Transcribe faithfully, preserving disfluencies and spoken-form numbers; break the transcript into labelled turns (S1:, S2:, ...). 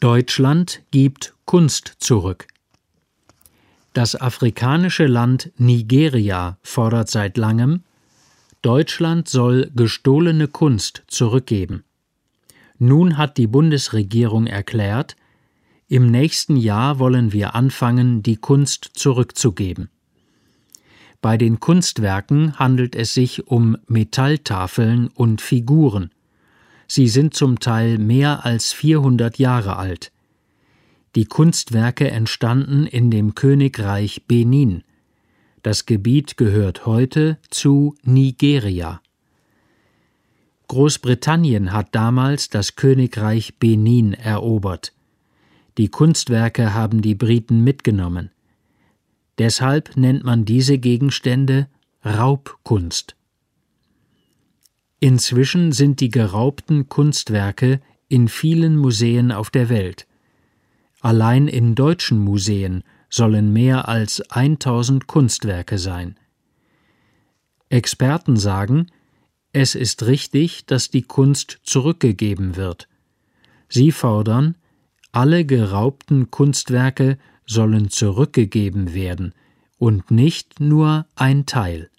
S1: Deutschland gibt Kunst zurück. Das afrikanische Land Nigeria fordert seit langem, Deutschland soll gestohlene Kunst zurückgeben. Nun hat die Bundesregierung erklärt, im nächsten Jahr wollen wir anfangen, die Kunst zurückzugeben. Bei den Kunstwerken handelt es sich um Metalltafeln und Figuren. Sie sind zum Teil mehr als vierhundert Jahre alt. Die Kunstwerke entstanden in dem Königreich Benin. Das Gebiet gehört heute zu Nigeria. Großbritannien hat damals das Königreich Benin erobert. Die Kunstwerke haben die Briten mitgenommen. Deshalb nennt man diese Gegenstände Raubkunst. Inzwischen sind die geraubten Kunstwerke in vielen Museen auf der Welt. Allein in deutschen Museen sollen mehr als tausend Kunstwerke sein. Experten sagen, es ist richtig, dass die Kunst zurückgegeben wird. Sie fordern, alle geraubten Kunstwerke sollen zurückgegeben werden und nicht nur ein Teil.